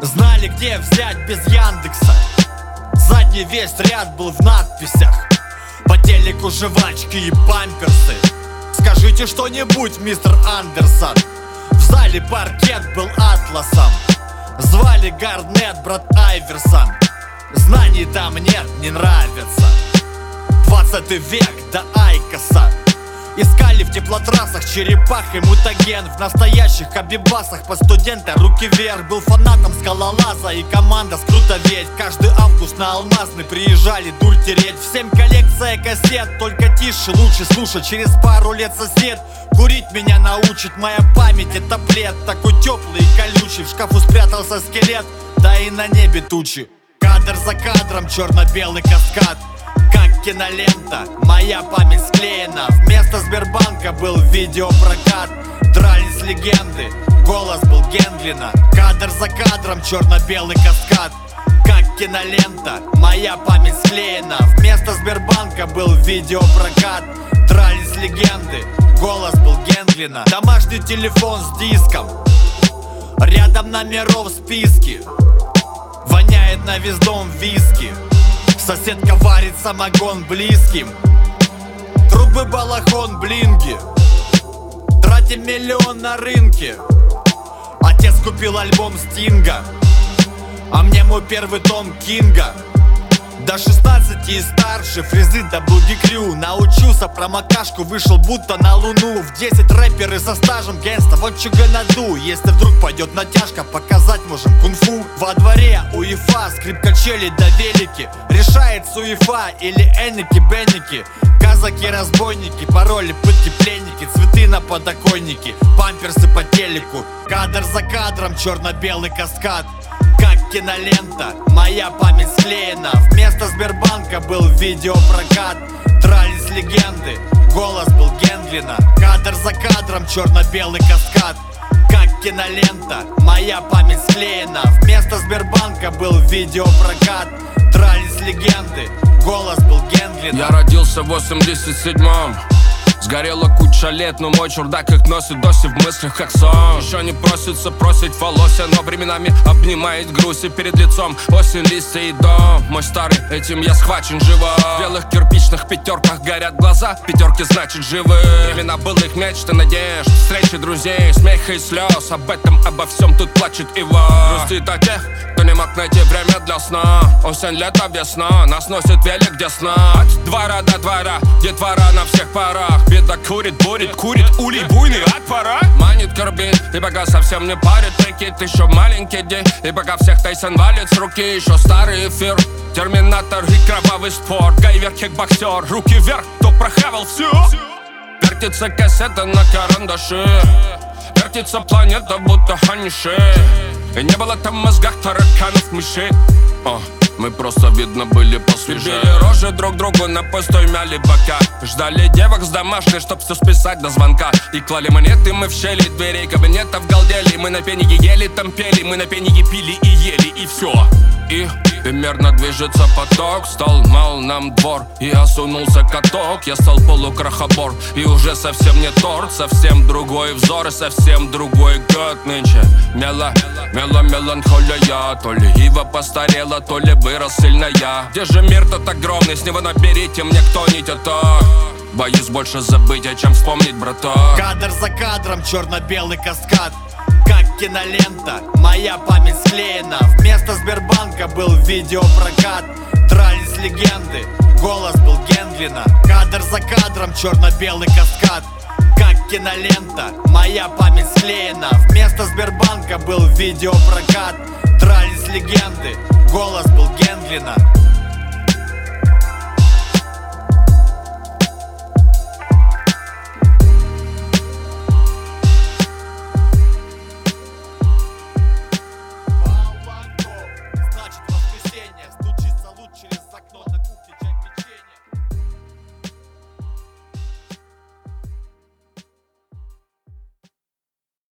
Знали, где взять без Яндекса. Задний весь ряд был в надписях. По телеку жвачки и памперсы. Скажите что-нибудь, мистер Андерсон. В зале паркет был атласом. Звали Гарнет, брат Айверсон. Знаний там нет, не нравится. 20 век до Айкоса. Искали в теплотрассах черепах и мутаген. В настоящих абибасах по студента руки вверх. Был фанатом скалолаза и команда скрутоветь. Каждый август на Алмазный приезжали дурь тереть. Всем коллекция кассет, только тише, лучше слушать. Через пару лет сосед курить меня научит. Моя память это плед, такой теплый и колючий. В шкафу спрятался скелет, да и на небе тучи. Кадр за кадром, черно-белый каскад. Как кинолента, моя память склеена. Вместо Сбербанка был видеопрокат. Дрались легенды, голос был Гендлина. Кадр за кадром, черно-белый каскад. Как кинолента, моя память склеена. Вместо Сбербанка был видеопрокат. Дрались легенды, голос был Гендлина. Домашний телефон с диском, рядом номеров в списке. Воняет на весь дом виски. Соседка варит самогон близким. Трубы, балахон, блинги. Тратим миллион на рынке. Отец купил альбом Стинга, а мне мой первый том Кинга. До 16 и старше, фрезы до Буги Крю. Научился про макашку, вышел будто на луну. В 10 рэперы со стажем гэнста, вот чуга наду. Если вдруг пойдет натяжка, показать можем кунг-фу. Во дворе УЕФА, скрипка челюсть до велики. Решает СУЕФА или Энники-Бенники. Казаки-разбойники, пароли, пытки, пленники. Цветы на подоконнике, памперсы по телеку. Кадр за кадром, черно-белый каскад. Как кинолента, моя память склеена. Вместо Сбербанка был видеопрокат. Дрались легенды, голос был Гендлина. Кадр за кадром, черно-белый каскад. Как кинолента, моя память склеена. Вместо Сбербанка был видеопрокат. Дрались легенды, голос был Гендлина. Я родился в 87-м. Сгорела куча лет, но мой чердак их носит до сих в мыслях как сон. Еще не просится просить волосы, но временами обнимает грусть и перед лицом осень, листья и дом. Мой старый, этим я схвачен живо. В белых кирпичных пятерках горят глаза, пятерки значит живы. Времена былых мечт и надежд, встречи друзей, смеха и слез. Об этом, обо всем тут плачет Ива. Грустит о тех, кто не мог найти время для сна. Осень, лето, весна, нас носит велик десна. От двора до двора, детвора на всех парах. Беда курит, курит улей буйный от пора. Манит, корбит, и пока совсем не парит прикид. Еще маленький день, и пока всех Тайсон валит с руки. Еще старый эфир, терминатор и кровавый спорт. Гайвер, кикбоксер, руки вверх, кто прохавал все. Вертится кассета на карандаше, вертится планета, будто ханиши. И не было там в мозгах тараканов, мышей. Мы просто, видно, были посвежее. Били рожи друг другу на пустой мяли бока. Ждали девок с домашней, чтоб все списать до звонка. И клали монеты мы в щели дверей кабинетов галдели. Мы на пенике ели, там пели, мы на пенике пили и ели, и все. И мерно движется поток. Стал мал нам двор, и осунулся каток. Я стал полукрахобор, и уже совсем не торт. Совсем другой взор и совсем другой год нынче. Меланхолия. То ли ива постарела, то ли вырос сильно я. Где же мир тот огромный, с него наберите мне кто-нибудь, а то боюсь больше забыть, о чем вспомнить, браток. Кадр за кадром, черно-белый каскад. Как кинолента, моя память склеена. Вместо Сбербанка был видеопрокат. Дрались легенды, голос был Гендлина. Кадр за кадром, черно-белый каскад. Как кинолента, моя память склеена. Вместо Сбербанка был видеопрокат. Дрались легенды, голос был Гендлина.